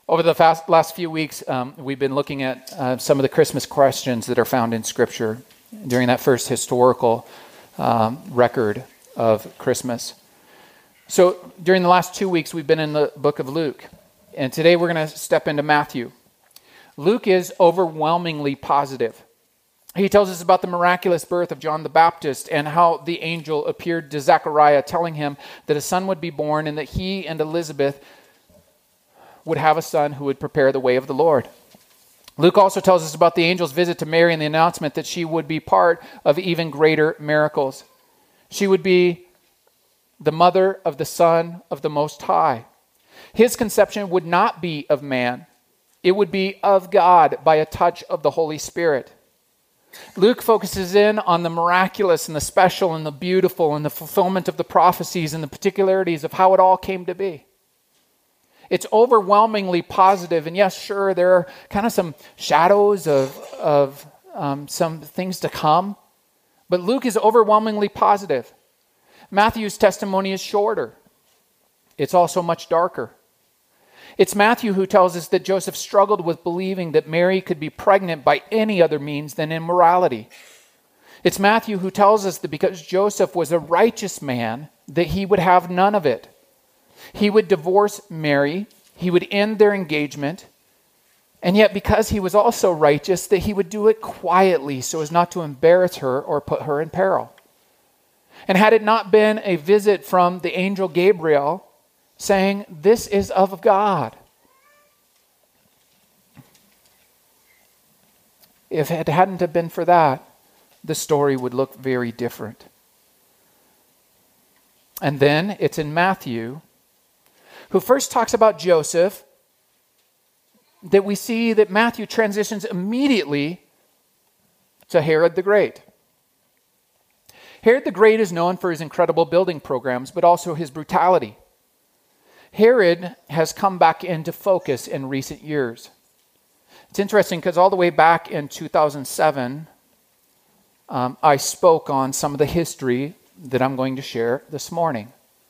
Over the last few weeks, we've been looking at some of the Christmas questions that are found in Scripture during that first historical record of Christmas. So during the last 2 weeks, we've been in the book of Luke, and today we're going to step into Matthew. Luke is overwhelmingly positive. He tells us about the miraculous birth of John the Baptist and how the angel appeared to Zechariah, telling him that a son would be born and that he and Elizabeth would have a son who would prepare the way of the Lord. Luke also tells us about the angel's visit to Mary and the announcement that she would be part of even greater miracles. She would be the mother of the Son of the Most High. His conception would not be of man. It would be of God by a touch of the Holy Spirit. Luke focuses in on the miraculous and the special and the beautiful and the fulfillment of the prophecies and the particularities of how it all came to be. It's overwhelmingly positive, and yes, sure, there are kind of some shadows of some things to come, but Luke is overwhelmingly positive. Matthew's testimony is shorter. It's also much darker. It's Matthew who tells us that Joseph struggled with believing that Mary could be pregnant by any other means than immorality. It's Matthew who tells us that because Joseph was a righteous man, that he would have none of it. He would divorce Mary, he would end their engagement, and yet because he was also righteous, that he would do it quietly so as not to embarrass her or put her in peril. And had it not been a visit from the angel Gabriel saying, "This is of God," if it hadn't have been for that, the story would look very different. And then it's in Matthew, who first talks about Joseph, that we see that Matthew transitions immediately to Herod the Great. Herod the Great is known for his incredible building programs, but also his brutality. Herod has come back into focus in recent years. It's interesting because all the way back in 2007, I spoke on some of the history that I'm going to share this morning.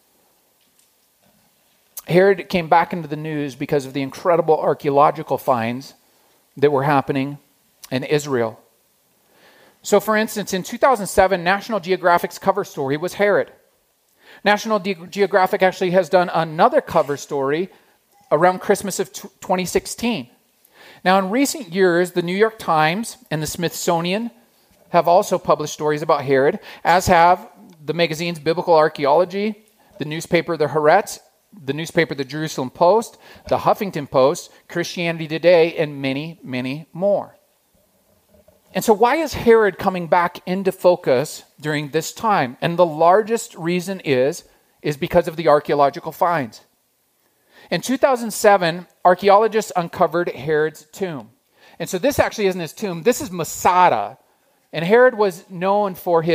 Herod came back into the news because of the incredible archaeological finds that were happening in Israel. So, for instance, in 2007, National Geographic's cover story was Herod. National Geographic actually has done another cover story around Christmas of 2016. Now, in recent years, the New York Times and the Smithsonian have also published stories about Herod, as have the magazines Biblical Archaeology, the newspaper The Haaretz, the newspaper The Jerusalem Post, the Huffington Post, Christianity Today, and many, many more. And so why is Herod coming back into focus during this time? And the largest reason is because of the archaeological finds. In 2007, archaeologists uncovered Herod's tomb. And so this actually isn't his tomb. This is Masada. And Herod was known for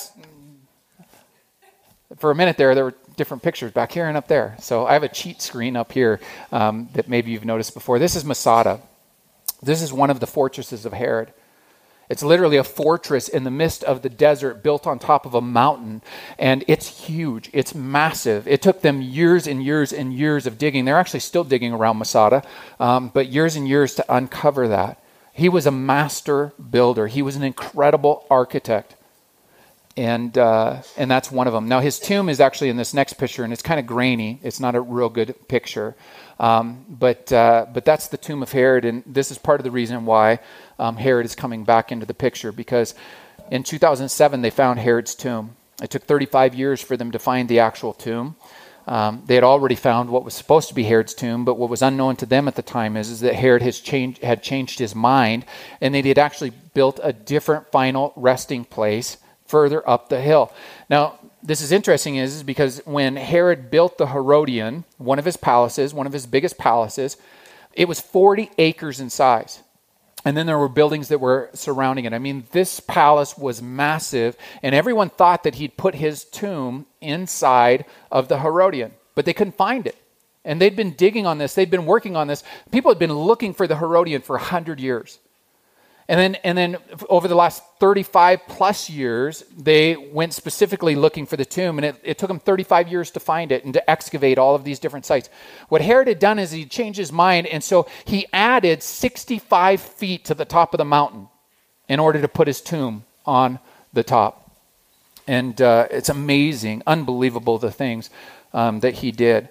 for a minute there were different pictures back here and up there. So I have a cheat screen up here that maybe you've noticed before. This is Masada. This is one of the fortresses of Herod. It's literally a fortress in the midst of the desert built on top of a mountain, and it's huge. It's massive. It took them years and years and years of digging. They're actually still digging around Masada, but years and years to uncover that. He was a master builder. He was an incredible architect, and that's one of them. Now, his tomb is actually in this next picture, and it's kind of grainy. It's not a real good picture, but that's the tomb of Herod, and this is part of the reason why Herod is coming back into the picture, because in 2007 they found Herod's tomb. It took 35 years for them to find the actual tomb. They had already found what was supposed to be Herod's tomb, but what was unknown to them at the time is that Herod had changed his mind, and they had actually built a different final resting place further up the hill. Now, this is interesting is because when Herod built the Herodian, one of his biggest palaces, it was 40 acres in size. And then there were buildings that were surrounding it. I mean, this palace was massive, and everyone thought that he'd put his tomb inside of the Herodian, but they couldn't find it. And they'd been digging on this. They'd been working on this. People had been looking for the Herodian for 100 years. And then over the last 35 plus years, they went specifically looking for the tomb, and it took them 35 years to find it and to excavate all of these different sites. What Herod had done is he changed his mind, and so he added 65 feet to the top of the mountain in order to put his tomb on the top. And it's amazing, unbelievable the things that he did.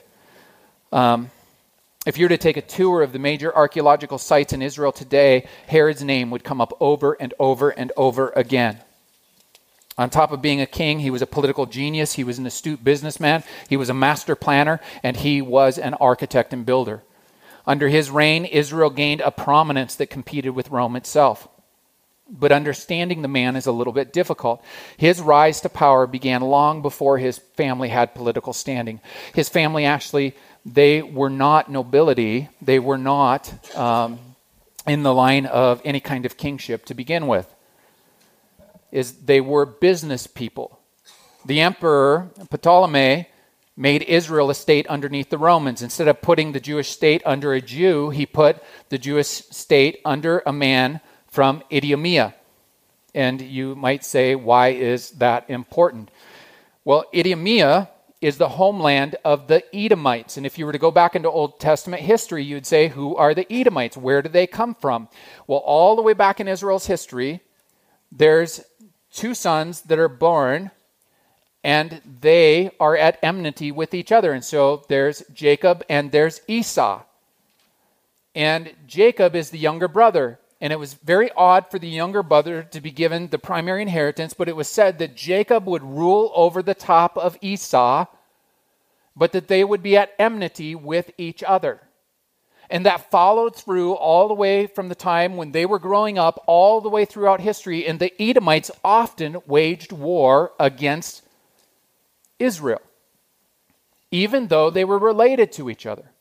If you were to take a tour of the major archaeological sites in Israel today, Herod's name would come up over and over and over again. On top of being a king, he was a political genius, he was an astute businessman, he was a master planner, and he was an architect and builder. Under his reign, Israel gained a prominence that competed with Rome itself. But understanding the man is a little bit difficult. His rise to power began long before his family had political standing. His family actually, they were not nobility. They were not in the line of any kind of kingship to begin with. They were business people. The emperor, Ptolemy, made Israel a state underneath the Romans. Instead of putting the Jewish state under a Jew, he put the Jewish state under a man from Idumea. And you might say, why is that important? Well, Idumea is the homeland of the Edomites. And if you were to go back into Old Testament history, you'd say, who are the Edomites? Where do they come from? Well, all the way back in Israel's history, there's two sons that are born, and they are at enmity with each other. And so there's Jacob and there's Esau. And Jacob is the younger brother. And it was very odd for the younger brother to be given the primary inheritance, but it was said that Jacob would rule over the top of Esau, but that they would be at enmity with each other. And that followed through all the way from the time when they were growing up, all the way throughout history, and the Edomites often waged war against Israel, even though they were related to each other.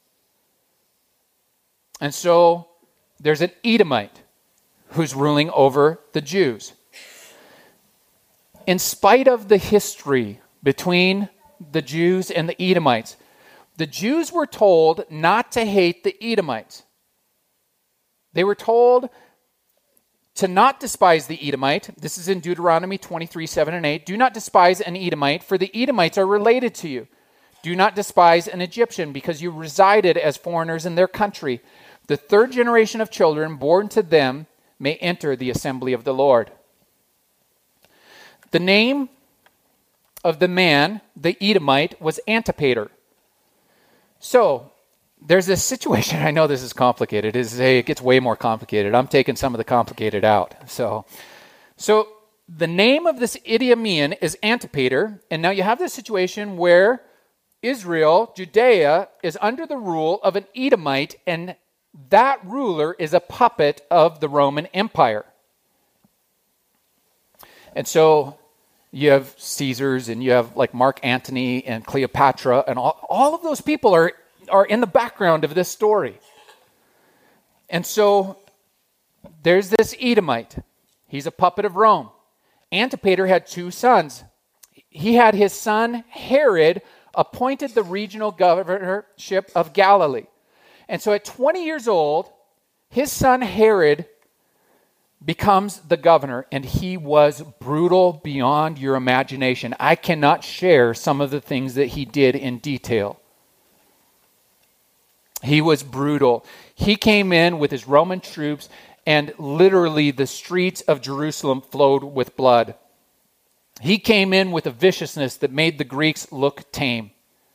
And so there's an Edomite who's ruling over the Jews. In spite of the history between the Jews and the Edomites, the Jews were told not to hate the Edomites. They were told to not despise the Edomite. This is in Deuteronomy 23, 7 and 8. Do not despise an Edomite, for the Edomites are related to you. Do not despise an Egyptian, because you resided as foreigners in their country. The third generation of children born to them may enter the assembly of the Lord. The name of the man, the Edomite, was Antipater. So, there's this situation. I know this is complicated. It gets way more complicated. I'm taking some of the complicated out. So the name of this Idumean is Antipater, and now you have this situation where Israel, Judea, is under the rule of an Edomite, and that ruler is a puppet of the Roman Empire. And so you have Caesars, and you have like Mark Antony and Cleopatra, and all of those people are in the background of this story. And so there's this Edomite. He's a puppet of Rome. Antipater had two sons. He had his son Herod appointed the regional governorship of Galilee. And so at 20 years old, his son Herod becomes the governor, and he was brutal beyond your imagination. I cannot share some of the things that he did in detail. He was brutal. He came in with his Roman troops, and literally the streets of Jerusalem flowed with blood. He came in with a viciousness that made the Greeks look tame.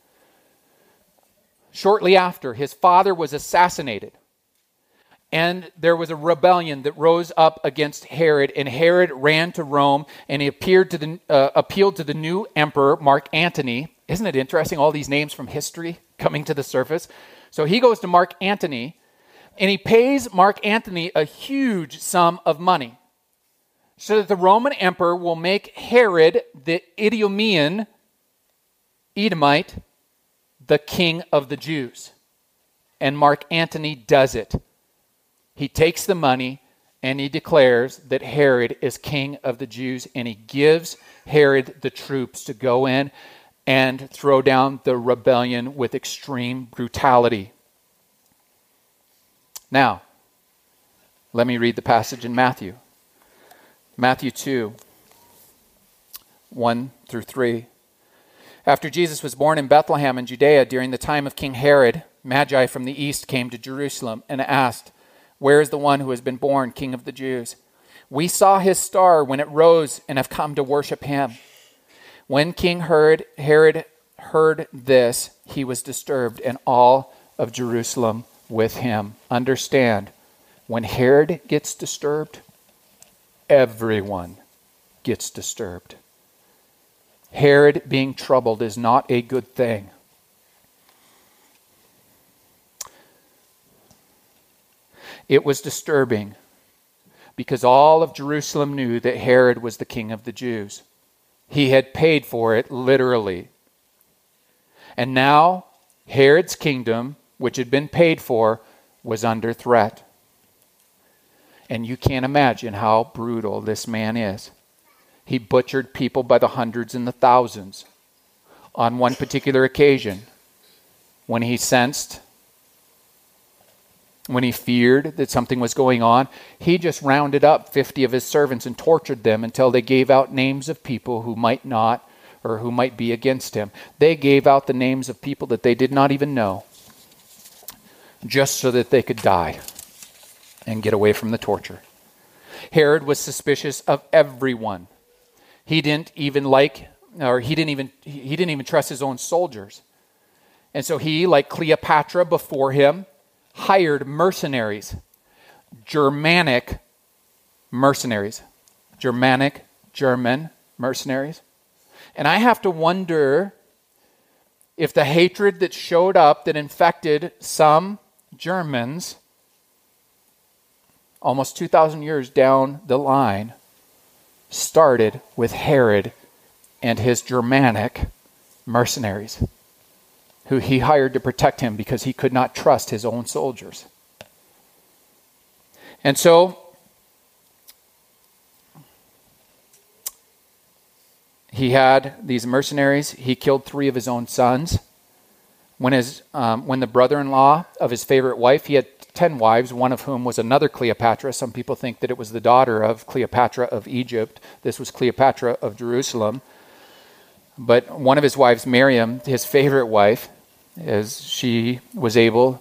Shortly after, his father was assassinated, and there was a rebellion that rose up against Herod, and Herod ran to Rome, and he appealed to the new emperor, Mark Antony. Isn't it interesting, all these names from history coming to the surface? So he goes to Mark Antony, and he pays Mark Antony a huge sum of money so that the Roman emperor will make Herod, the Idumean, Edomite, the king of the Jews. And Mark Antony does it. He takes the money and he declares that Herod is king of the Jews, and he gives Herod the troops to go in and throw down the rebellion with extreme brutality. Now, Let me read the passage in Matthew. Matthew 2, 1 through 3. After Jesus was born in Bethlehem in Judea during the time of King Herod, Magi from the east came to Jerusalem and asked, "Where is the one who has been born King of the Jews? We saw his star when it rose and have come to worship him." When King Herod heard this, he was disturbed, and all of Jerusalem with him. Understand, when Herod gets disturbed, everyone gets disturbed. Herod being troubled is not a good thing. It was disturbing because all of Jerusalem knew that Herod was the king of the Jews. He had paid for it literally. And now Herod's kingdom, which had been paid for, was under threat. And you can't imagine how brutal this man is. He butchered people by the hundreds and the thousands. On one particular occasion, when he feared that something was going on, he just rounded up 50 of his servants and tortured them until they gave out names of people who might not or who might be against him. They gave out the names of people that they did not even know, just so that they could die and get away from the torture. Herod was suspicious of everyone. He didn't even trust his own soldiers. And so he, like Cleopatra before him, hired mercenaries, German mercenaries. And I have to wonder if the hatred that showed up that infected some Germans almost 2,000 years down the line started with Herod and his Germanic mercenaries, who he hired to protect him because he could not trust his own soldiers. And so he had these mercenaries. He killed 3 of his own sons. When the brother-in-law of his favorite wife, he had 10 wives, one of whom was another Cleopatra. Some people think that it was the daughter of Cleopatra of Egypt. This was Cleopatra of Jerusalem. But one of his wives, Miriam, his favorite wife, as she was able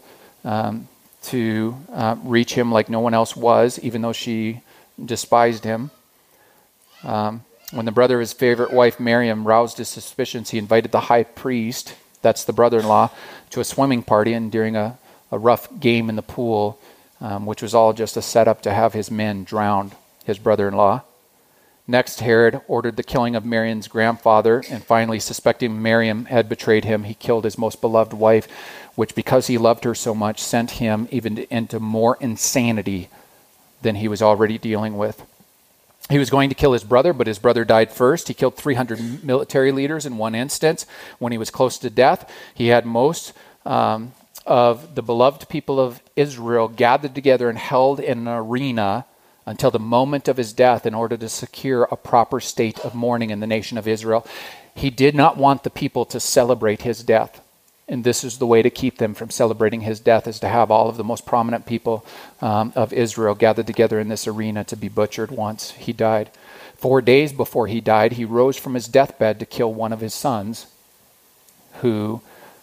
to reach him like no one else was, even though she despised him. When the brother of his favorite wife, Miriam, roused his suspicions, he invited the high priest, that's the brother-in-law, to a swimming party, and during a rough game in the pool, which was all just a setup to have his men drown his brother-in-law. Next, Herod ordered the killing of Miriam's grandfather, and finally, suspecting Miriam had betrayed him, he killed his most beloved wife, which, because he loved her so much, sent him even into more insanity than he was already dealing with. He was going to kill his brother, but his brother died first. He killed 300 military leaders in one instance. When he was close to death, he had most of the beloved people of Israel gathered together and held in an arena until the moment of his death in order to secure a proper state of mourning in the nation of Israel. He did not want the people to celebrate his death. And this is the way to keep them from celebrating his death, is to have all of the most prominent people of Israel gathered together in this arena to be butchered once he died. 4 days before he died, he rose from his deathbed to kill one of his sons, who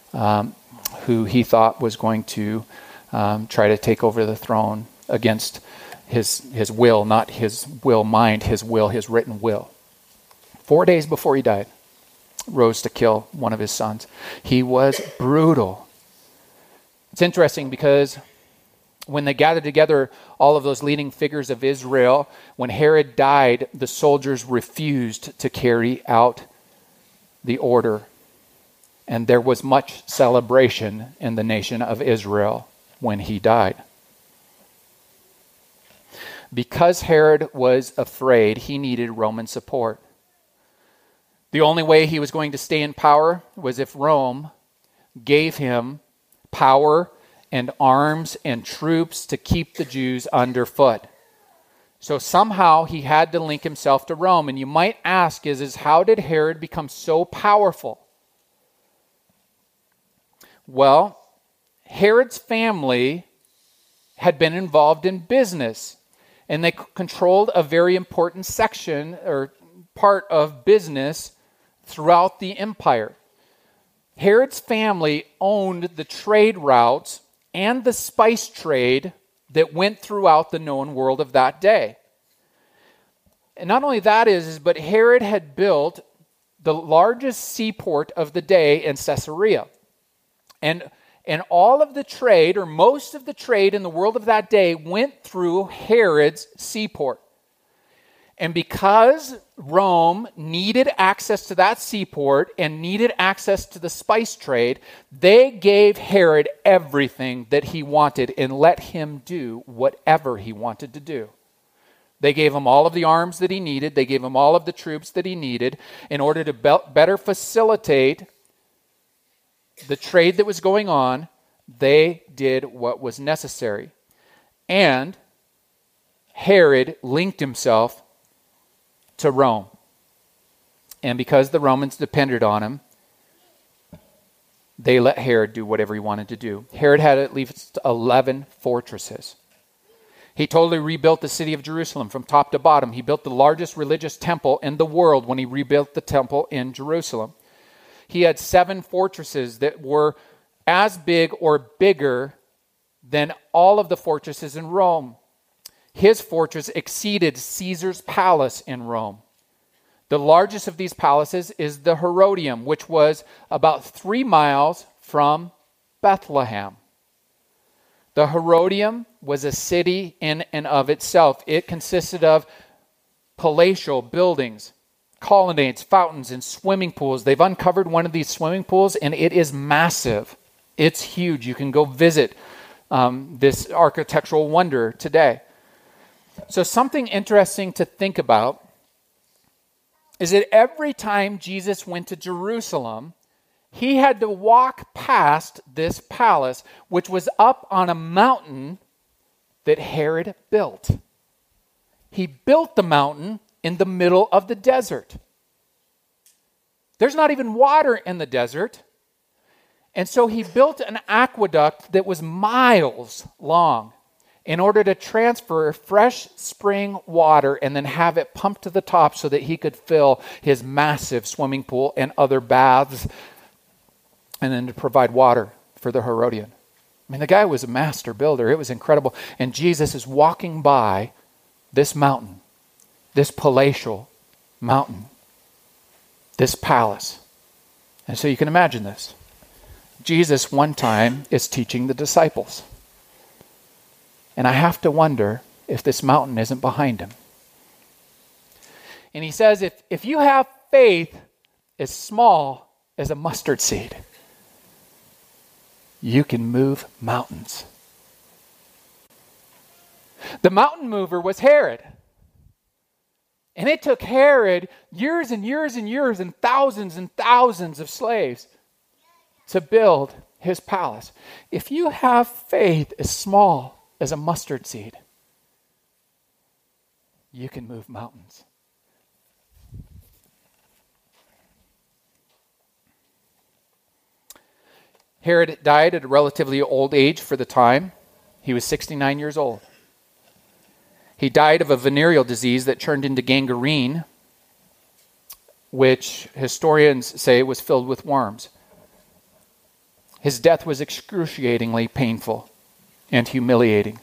he thought was going to try to take over the throne against his will, not his will mind, his will, his written will. 4 days before he died, rose to kill one of his sons. He was brutal. It's interesting because when they gathered together all of those leading figures of Israel, when Herod died, the soldiers refused to carry out the order. And there was much celebration in the nation of Israel when he died. Because Herod was afraid, he needed Roman support. The only way he was going to stay in power was if Rome gave him power and arms and troops to keep the Jews underfoot. So somehow he had to link himself to Rome. And you might ask, how did Herod become so powerful? Well, Herod's family had been involved in business and they controlled a very important section or part of business throughout the empire. Herod's family owned the trade routes and the spice trade that went throughout the known world of that day. And not only that but Herod had built the largest seaport of the day in Caesarea. And all of the trade, or most of the trade in the world of that day, went through Herod's seaport. And because Rome needed access to that seaport and needed access to the spice trade, they gave Herod everything that he wanted and let him do whatever he wanted to do. They gave him all of the arms that he needed. They gave him all of the troops that he needed in order to better facilitate the trade that was going on. They did what was necessary. And Herod linked himself to Rome. And because the Romans depended on him, they let Herod do whatever he wanted to do. Herod had at least 11 fortresses. He totally rebuilt the city of Jerusalem from top to bottom. He built the largest religious temple in the world when he rebuilt the temple in Jerusalem. He had 7 fortresses that were as big or bigger than all of the fortresses in Rome. His fortress exceeded Caesar's palace in Rome. The largest of these palaces is the Herodium, which was about 3 miles from Bethlehem. The Herodium was a city in and of itself. It consisted of palatial buildings, colonnades, fountains, and swimming pools. They've uncovered one of these swimming pools, and it is massive. It's huge. You can go visit this architectural wonder today. So something interesting to think about is that every time Jesus went to Jerusalem, he had to walk past this palace, which was up on a mountain that Herod built. He built the mountain in the middle of the desert. There's not even water in the desert. And so he built an aqueduct that was miles long in order to transfer fresh spring water and then have it pumped to the top so that he could fill his massive swimming pool and other baths, and then to provide water for the Herodian. I mean, the guy was a master builder. It was incredible. And Jesus is walking by this mountain, this palatial mountain, this palace. And so you can imagine this. Jesus one time is teaching the disciples. And I have to wonder if this mountain isn't behind him. And he says, if you have faith as small as a mustard seed, you can move mountains. The mountain mover was Herod. And it took Herod years and years and years and thousands of slaves to build his palace. If you have faith as small as a mustard seed, you can move mountains. Herod died at a relatively old age for the time. He was 69 years old. He died of a venereal disease that turned into gangrene, which historians say was filled with worms. His death was excruciatingly painful and humiliating.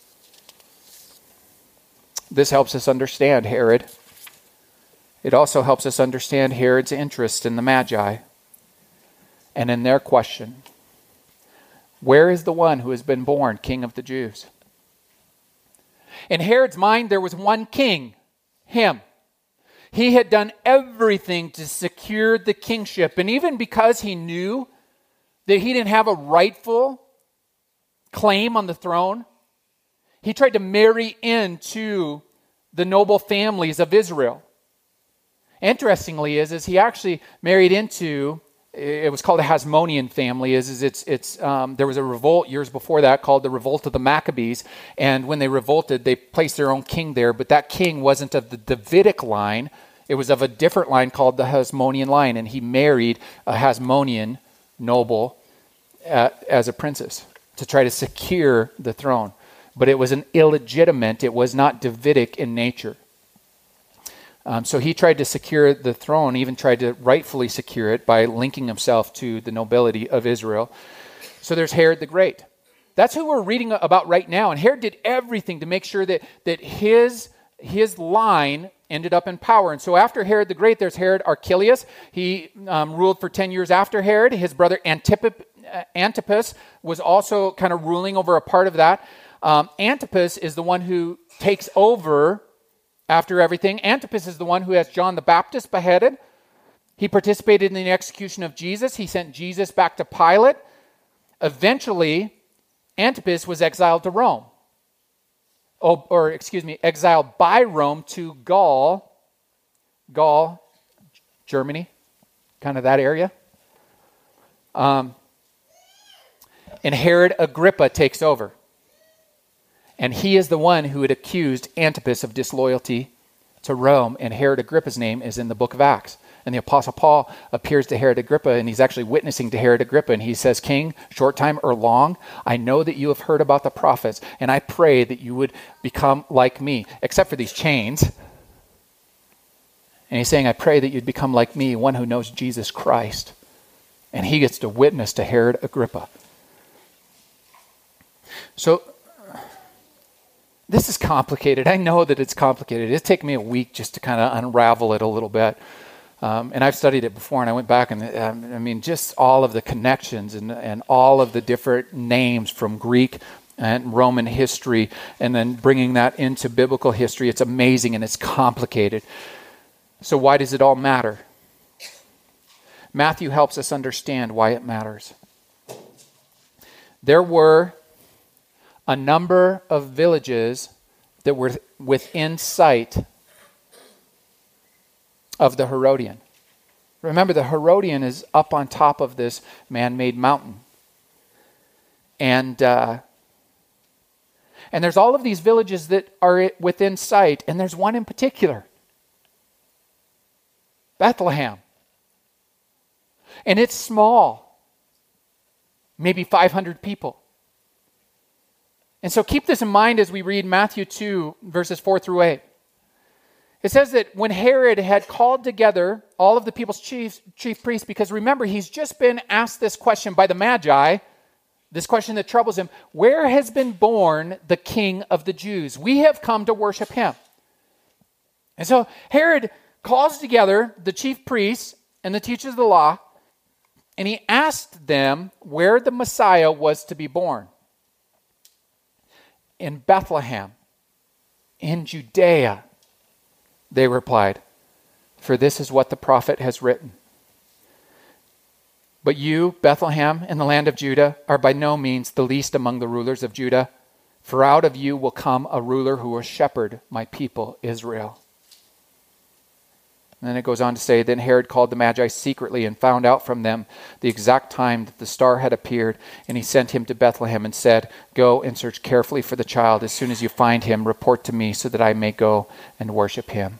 This helps us understand Herod. It also helps us understand Herod's interest in the Magi and in their question, where is the one who has been born King of the Jews? In Herod's mind, there was one king, him. He had done everything to secure the kingship. And even because he knew that he didn't have a rightful claim on the throne, he tried to marry into the noble families of Israel. Interestingly is he actually married into, it was called a Hasmonean family. There was a revolt years before that called the Revolt of the Maccabees. And when they revolted, they placed their own king there. But that king wasn't of the Davidic line. It was of a different line called the Hasmonean line. And he married a Hasmonean noble as a princess to try to secure the throne. but it was an illegitimate, it was not Davidic in nature. So he tried to secure the throne, even tried to rightfully secure it by linking himself to the nobility of Israel. So there's Herod the Great. That's who we're reading about right now. And Herod did everything to make sure that his line ended up in power. And so after Herod the Great, there's Herod Archelaus. He ruled for 10 years after Herod. His brother Antipas was also kind of ruling over a part of that. Antipas is the one who takes over after everything. Antipas is the one who has John the Baptist beheaded. He participated in the execution of Jesus. He sent Jesus back to Pilate. Eventually, Antipas was exiled to Rome. Exiled by Rome to Gaul, Germany, kind of that area. And Herod Agrippa takes over. And he is the one who had accused Antipas of disloyalty to Rome. And Herod Agrippa's name is in the book of Acts. And the Apostle Paul appears to Herod Agrippa, and he's actually witnessing to Herod Agrippa. And he says, "King, short time or long, I know that you have heard about the prophets, and I pray that you would become like me," except for these chains. And he's saying, "I pray that you'd become like me, one who knows Jesus Christ." And he gets to witness to Herod Agrippa. So this is complicated. I know that it's complicated. It's taken me a week just to kind of unravel it a little bit. And I've studied it before, and I went back, and just all of the connections and all of the different names from Greek and Roman history, and then bringing that into biblical history. It's amazing, and it's complicated. So why does it all matter? Matthew helps us understand why it matters. There were a number of villages that were within sight of the Herodian. Remember, the Herodian is up on top of this man-made mountain. And there's all of these villages that are within sight, and there's one in particular, Bethlehem. And it's small, maybe 500 people. And so keep this in mind as we read Matthew 2, verses 4 through 8. It says that when Herod had called together all of the people's chief priests, because remember, he's just been asked this question by the Magi, this question that troubles him: where has been born the King of the Jews? We have come to worship him. And so Herod calls together the chief priests and the teachers of the law, and he asked them where the Messiah was to be born. In Bethlehem, in Judea, they replied, "For this is what the prophet has written. But you, Bethlehem, in the land of Judah, are by no means the least among the rulers of Judah, for out of you will come a ruler who will shepherd my people Israel." And then it goes on to say, then Herod called the Magi secretly and found out from them the exact time that the star had appeared, and he sent him to Bethlehem and said, "Go and search carefully for the child. As soon as you find him, report to me so that I may go and worship him."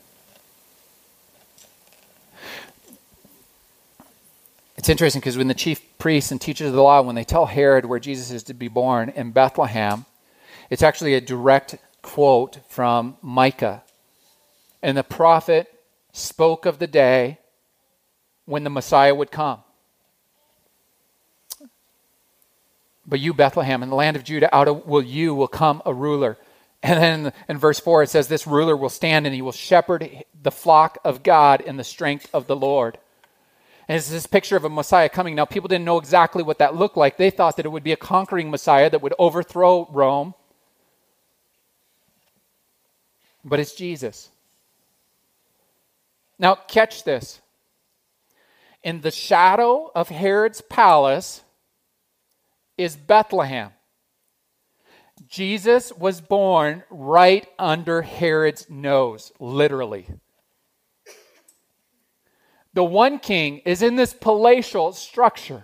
It's interesting because when the chief priests and teachers of the law, when they tell Herod where Jesus is to be born in Bethlehem, it's actually a direct quote from Micah. And the prophet spoke of the day when the Messiah would come. But you, Bethlehem, in the land of Judah, out of you will come a ruler. And then in verse 4 it says, this ruler will stand and he will shepherd the flock of God in the strength of the Lord. And it's this picture of a Messiah coming. Now, people didn't know exactly what that looked like. They thought that it would be a conquering Messiah that would overthrow Rome. But it's Jesus. Now, catch this. In the shadow of Herod's palace is Bethlehem. Jesus was born right under Herod's nose, literally. The one king is in this palatial structure.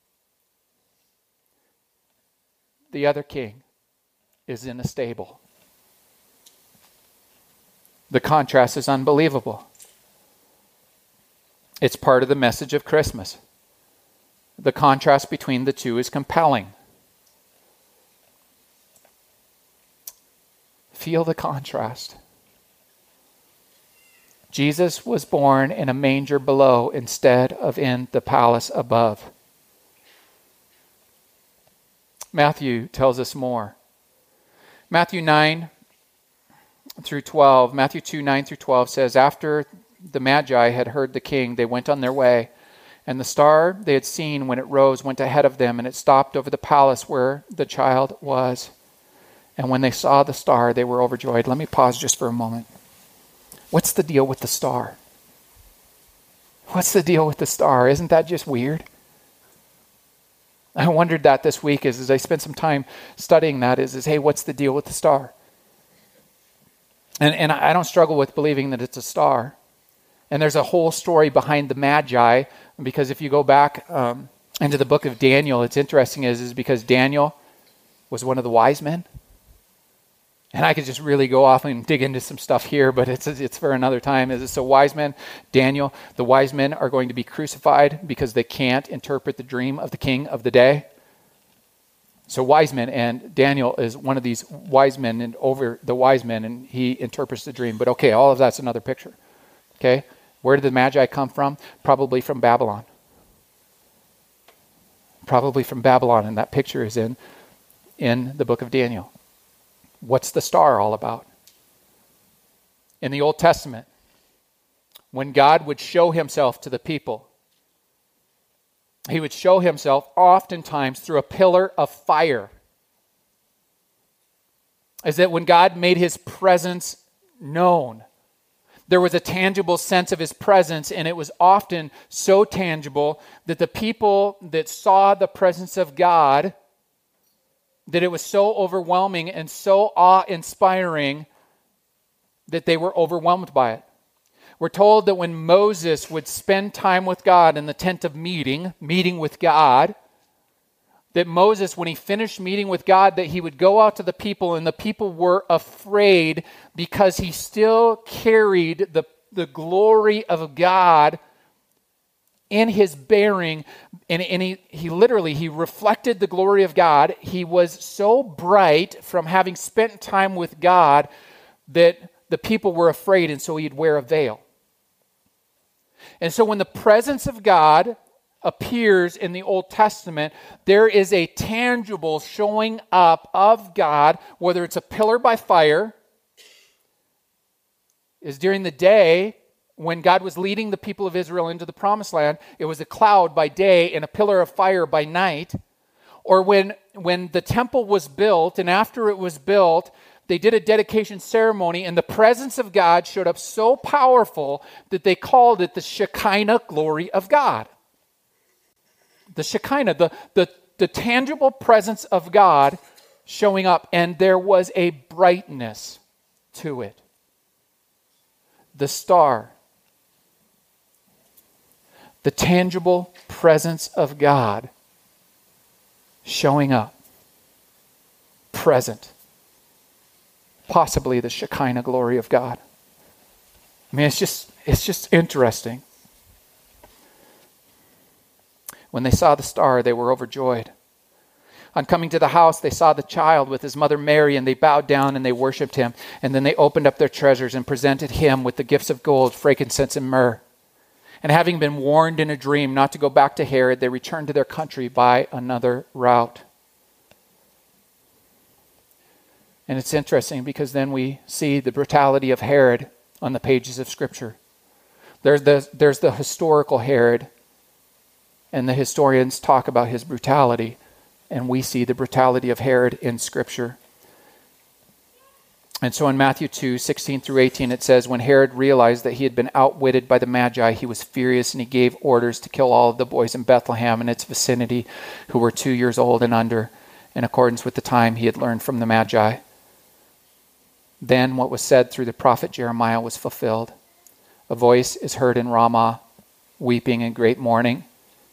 The other king is in a stable. The contrast is unbelievable. It's part of the message of Christmas. The contrast between the two is compelling. Feel the contrast. Jesus was born in a manger below instead of in the palace above. Matthew tells us more. Matthew 9 through 12, Matthew 2, 9 through 12 says, after the Magi had heard the king, they went on their way, and the star they had seen when it rose went ahead of them, and it stopped over the palace where the child was. And when they saw the star, they were overjoyed. Let me pause just for a moment. What's the deal with the star? What's the deal with the star? Isn't that just weird? I wondered that this week as I spent some time studying that is hey, what's the deal with the star? And I don't struggle with believing that it's a star. And there's a whole story behind the Magi, because if you go back into the book of Daniel, it's interesting is because Daniel was one of the wise men. And I could just really go off and dig into some stuff here, but it's for another time. So wise men, Daniel, the wise men are going to be crucified because they can't interpret the dream of the king of the day. So wise men, and Daniel is one of these wise men, and over the wise men, and he interprets the dream. But okay, all of that's another picture. Okay, where did the Magi come from? Probably from Babylon. Probably from Babylon, and that picture is in the book of Daniel. What's the star all about? In the Old Testament, when God would show himself to the people, he would show himself oftentimes through a pillar of fire. Is that when God made his presence known, there was a tangible sense of his presence, and it was often so tangible that the people that saw the presence of God, that it was so overwhelming and so awe-inspiring that they were overwhelmed by it. We're told that when Moses would spend time with God in the tent of meeting with God, that Moses, when he finished meeting with God, that he would go out to the people, and the people were afraid because he still carried the glory of God in his bearing, and he literally reflected the glory of God. He was so bright from having spent time with God that the people were afraid, and so he'd wear a veil. And so when the presence of God appears in the Old Testament, there is a tangible showing up of God, whether it's a pillar by fire, is during the day when God was leading the people of Israel into the promised land, it was a cloud by day and a pillar of fire by night. Or when the temple was built, and after it was built, they did a dedication ceremony, and the presence of God showed up so powerful that they called it the Shekinah glory of God. The Shekinah, the tangible presence of God showing up, and there was a brightness to it. The star, the tangible presence of God showing up, present, possibly the Shekinah glory of God. I mean, it's just interesting. When they saw the star, they were overjoyed. On coming to the house, they saw the child with his mother Mary, and they bowed down and they worshipped him. And then they opened up their treasures and presented him with the gifts of gold, frankincense, and myrrh. And having been warned in a dream not to go back to Herod, they returned to their country by another route. And it's interesting because then we see the brutality of Herod on the pages of Scripture. There's the historical Herod, and the historians talk about his brutality, and we see the brutality of Herod in Scripture. And so in Matthew 2, 16 through 18, it says, when Herod realized that he had been outwitted by the Magi, he was furious, and he gave orders to kill all of the boys in Bethlehem and its vicinity who were 2 years old and under, in accordance with the time he had learned from the Magi. Then what was said through the prophet Jeremiah was fulfilled. A voice is heard in Ramah, weeping in great mourning.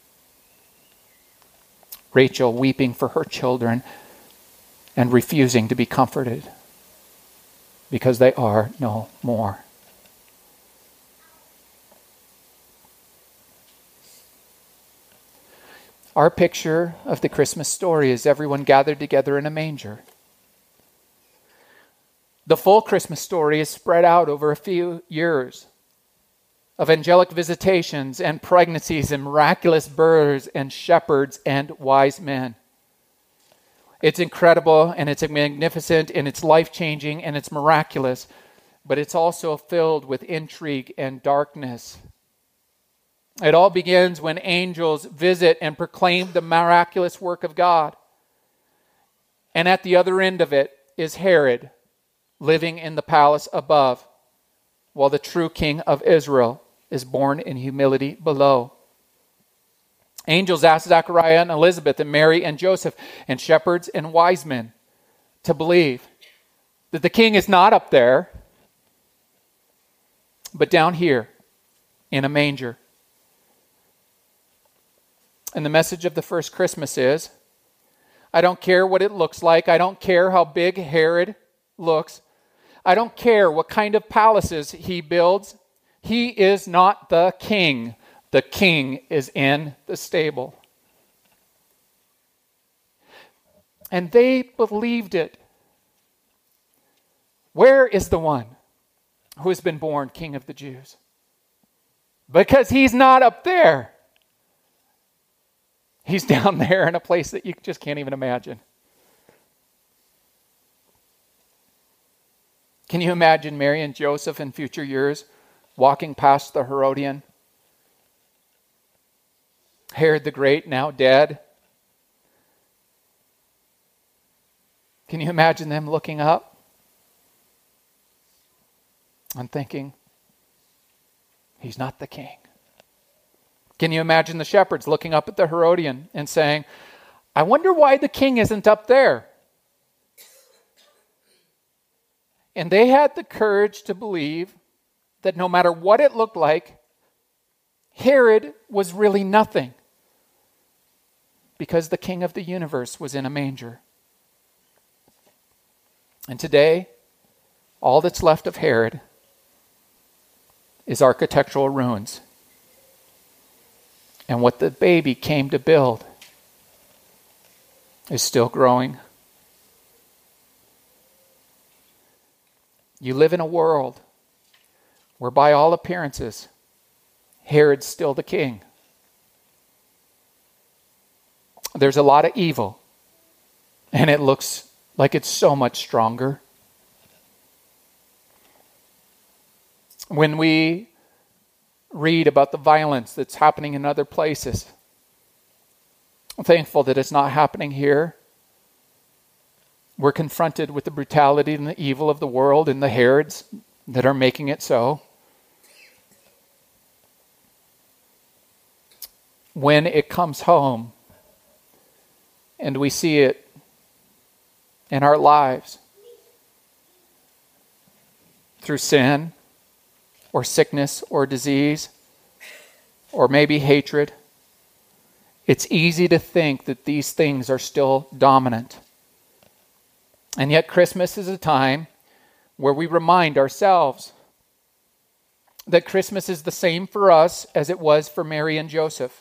Rachel weeping for her children and refusing to be comforted because they are no more. Our picture of the Christmas story is everyone gathered together in a manger. The full Christmas story is spread out over a few years of angelic visitations and pregnancies and miraculous births and shepherds and wise men. It's incredible and it's magnificent and it's life-changing and it's miraculous, but it's also filled with intrigue and darkness. It all begins when angels visit and proclaim the miraculous work of God. And at the other end of it is Herod, living in the palace above, while the true king of Israel is born in humility below. Angels asked Zechariah and Elizabeth and Mary and Joseph and shepherds and wise men to believe that the king is not up there, but down here in a manger. And the message of the first Christmas is, I don't care what it looks like. I don't care how big Herod looks. I don't care what kind of palaces he builds. He is not the king. The king is in the stable. And they believed it. Where is the one who has been born King of the Jews? Because he's not up there. He's down there in a place that you just can't even imagine. Can you imagine Mary and Joseph in future years walking past the Herodian? Herod the Great, now dead. Can you imagine them looking up and thinking, he's not the king? Can you imagine the shepherds looking up at the Herodian and saying, I wonder why the king isn't up there? And they had the courage to believe that no matter what it looked like, Herod was really nothing, because the king of the universe was in a manger. And today, all that's left of Herod is architectural ruins. And what the baby came to build is still growing. You live in a world where, by all appearances, Herod's still the king. There's a lot of evil, and it looks like it's so much stronger. When we read about the violence that's happening in other places, I'm thankful that it's not happening here. We're confronted with the brutality and the evil of the world and the Herods that are making it so. When it comes home and we see it in our lives through sin or sickness or disease or maybe hatred, it's easy to think that these things are still dominant. And yet Christmas is a time where we remind ourselves that Christmas is the same for us as it was for Mary and Joseph.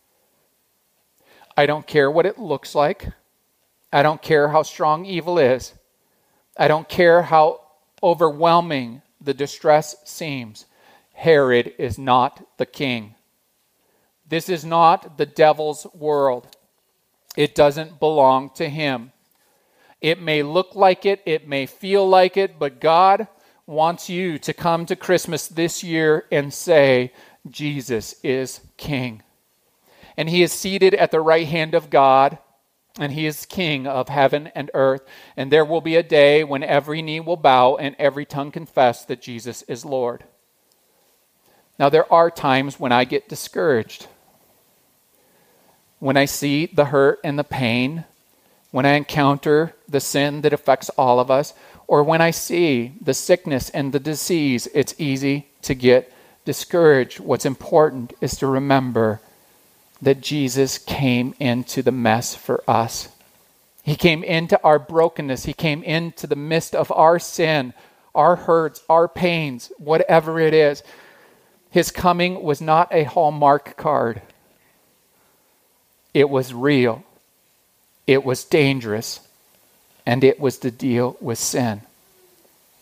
I don't care what it looks like. I don't care how strong evil is. I don't care how overwhelming the distress seems. Herod is not the king. This is not the devil's world. It doesn't belong to him. It may look like it, it may feel like it, but God wants you to come to Christmas this year and say, Jesus is king. And he is seated at the right hand of God, and he is king of heaven and earth. And there will be a day when every knee will bow and every tongue confess that Jesus is Lord. Now, there are times when I get discouraged. When I see the hurt and the pain, when I encounter the sin that affects all of us, or when I see the sickness and the disease, it's easy to get discouraged. What's important is to remember that Jesus came into the mess for us. He came into our brokenness. He came into the midst of our sin, our hurts, our pains, whatever it is. His coming was not a Hallmark card. It was real. It was dangerous. And it was to deal with sin.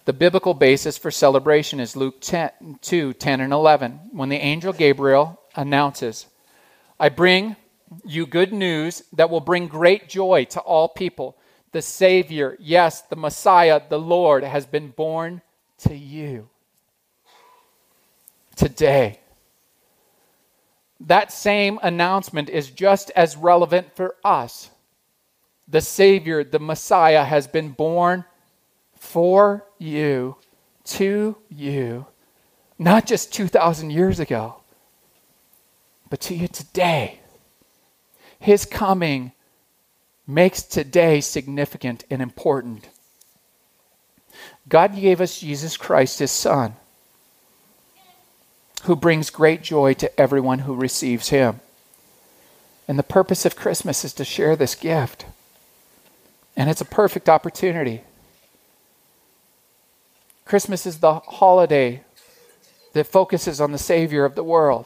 The biblical basis for celebration is Luke 2:10 and 11, when the angel Gabriel announces, I bring you good news that will bring great joy to all people. The Savior, yes, the Messiah, the Lord, has been born to you today. That same announcement is just as relevant for us. The Savior, the Messiah, has been born for you, to you, not just 2,000 years ago, but to you today. His coming makes today significant and important. God gave us Jesus Christ, his Son, who brings great joy to everyone who receives him. And the purpose of Christmas is to share this gift. And it's a perfect opportunity. Christmas is the holiday that focuses on the Savior of the world.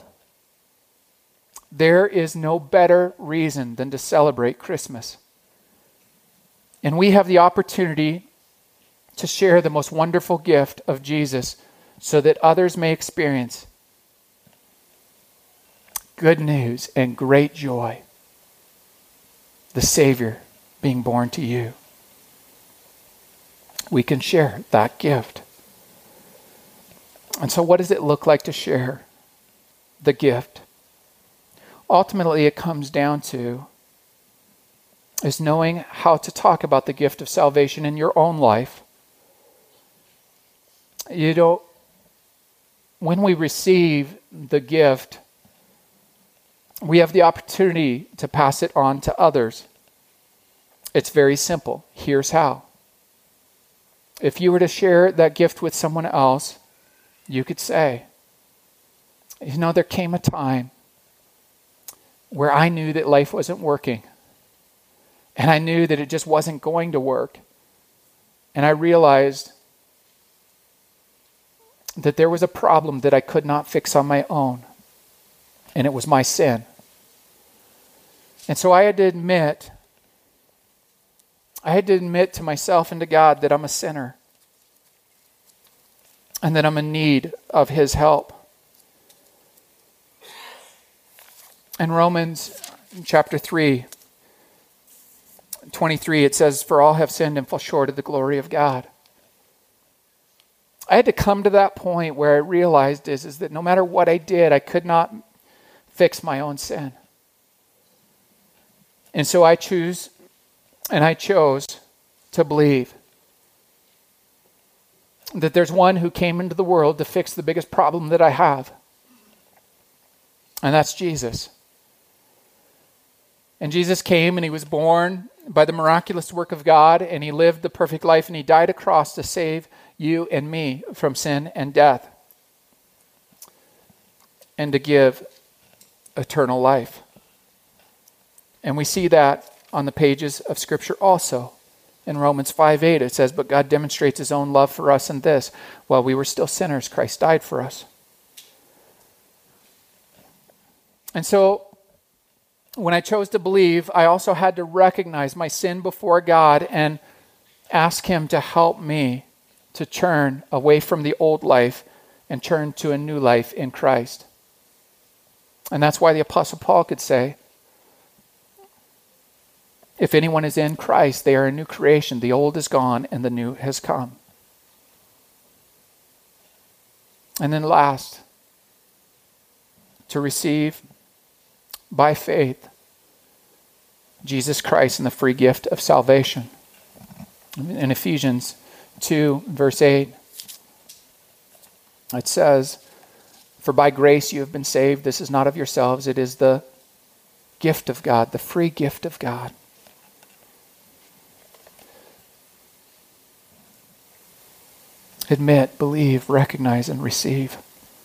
There is no better reason than to celebrate Christmas. And we have the opportunity to share the most wonderful gift of Jesus so that others may experience good news and great joy. The Savior being born to you. We can share that gift. And so what does it look like to share the gift? Ultimately, it comes down to is knowing how to talk about the gift of salvation in your own life. When we receive the gift, we have the opportunity to pass it on to others. It's very simple. Here's how. If you were to share that gift with someone else, you could say, there came a time where I knew that life wasn't working. And I knew that it just wasn't going to work. And I realized that there was a problem that I could not fix on my own. And it was my sin. And so I had to admit to myself and to God that I'm a sinner. And that I'm in need of his help. In Romans chapter 3:23, it says, for all have sinned and fall short of the glory of God. I had to come to that point where I realized is that no matter what I did, I could not fix my own sin. And so I chose to believe that there's one who came into the world to fix the biggest problem that I have. And that's Jesus. And Jesus came and he was born by the miraculous work of God, and he lived the perfect life, and he died on a cross to save you and me from sin and death and to give eternal life. And we see that on the pages of Scripture also. In Romans 5:8 it says, but God demonstrates his own love for us in this, while we were still sinners, Christ died for us. And so when I chose to believe, I also had to recognize my sin before God and ask him to help me to turn away from the old life and turn to a new life in Christ. And that's why the Apostle Paul could say, if anyone is in Christ, they are a new creation. The old is gone and the new has come. And then last, to receive by faith Jesus Christ and the free gift of salvation. In Ephesians 2, verse 8, it says, for by grace you have been saved. This is not of yourselves. It is the gift of God, the free gift of God. Admit, believe, recognize, and receive.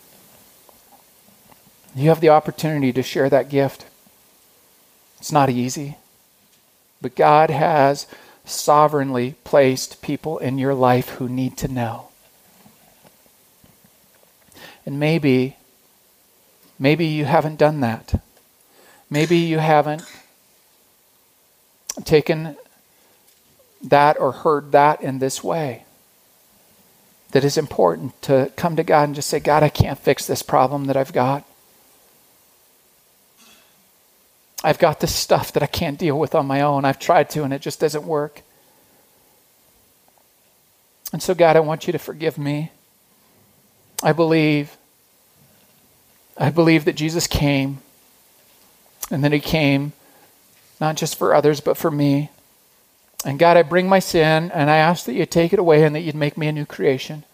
You have the opportunity to share that gift. It's not easy, but God has sovereignly placed people in your life who need to know. And maybe you haven't done that. Maybe you haven't taken that or heard that in this way. that is important to come to God and just say, God, I can't fix this problem that I've got. I've got this stuff that I can't deal with on my own. I've tried to, and it just doesn't work. And so, God, I want you to forgive me. I believe that Jesus came, and that he came not just for others, but for me. And God, I bring my sin, and I ask that you take it away and that you'd make me a new creation.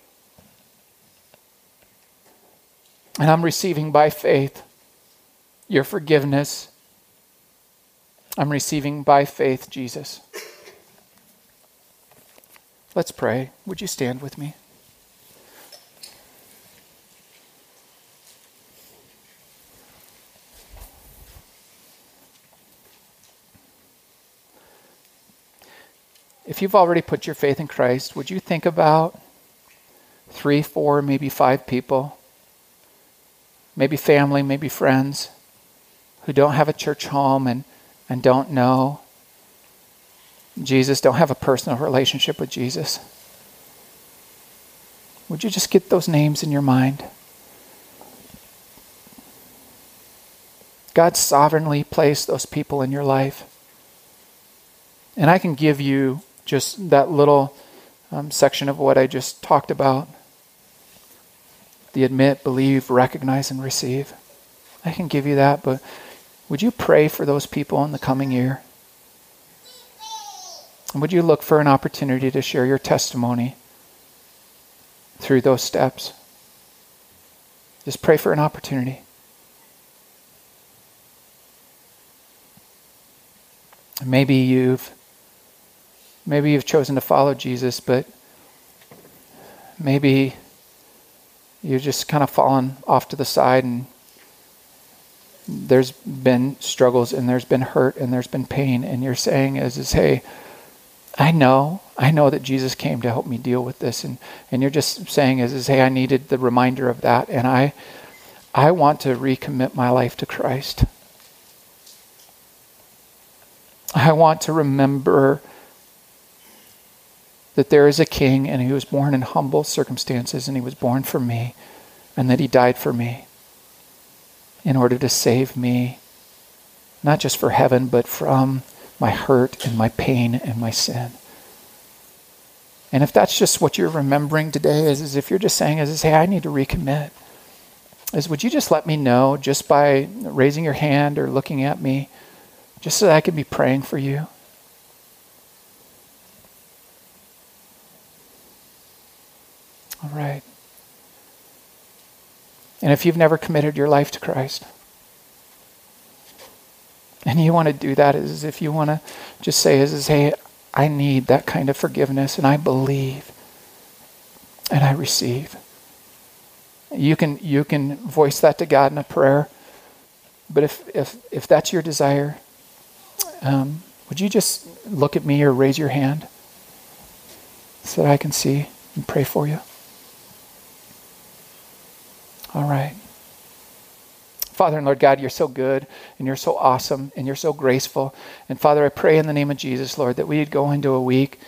And I'm receiving by faith your forgiveness. I'm receiving by faith, Jesus. Let's pray. Would you stand with me? If you've already put your faith in Christ, would you think about 3, 4, maybe 5 people, maybe family, maybe friends, who don't have a church home and don't know Jesus, don't have a personal relationship with Jesus? Would you just get those names in your mind? God sovereignly placed those people in your life. And I can give you just that little section of what I just talked about. The admit, believe, recognize, and receive. I can give you that, but would you pray for those people in the coming year? And would you look for an opportunity to share your testimony through those steps? Just pray for an opportunity. Maybe you've chosen to follow Jesus, but maybe you've just kind of fallen off to the side, and there's been struggles and there's been hurt and there's been pain, and you're saying hey, I know that Jesus came to help me deal with this, and you're just saying hey, I needed the reminder of that, and I want to recommit my life to Christ. I want to remember that there is a king, and he was born in humble circumstances, and he was born for me, and that he died for me in order to save me, not just for heaven, but from my hurt and my pain and my sin. And if that's just what you're remembering today, is if you're just saying hey, I need to recommit, would you just let me know just by raising your hand or looking at me, just so that I can be praying for you? All right. And if you've never committed your life to Christ, and you want to do that, if you want to just say hey, I need that kind of forgiveness, and I believe, and I receive. You can voice that to God in a prayer. But if that's your desire, would you just look at me or raise your hand so that I can see and pray for you? All right. Father and Lord God, you're so good, and you're so awesome, and you're so graceful. And Father, I pray in the name of Jesus, Lord, that we'd go into a week,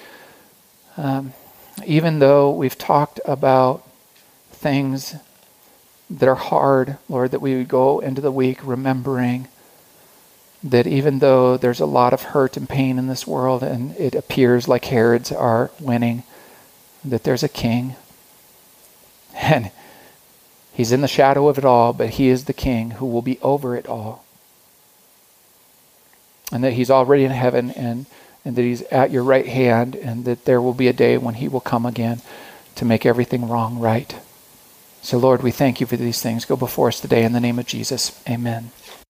even though we've talked about things that are hard, Lord, that we would go into the week remembering that even though there's a lot of hurt and pain in this world, and it appears like Herods are winning, that there's a king. And he's in the shadow of it all, but he is the king who will be over it all. And that he's already in heaven, and that he's at your right hand, and that there will be a day when he will come again to make everything wrong right. So Lord, we thank you for these things. Go before us today in the name of Jesus. Amen.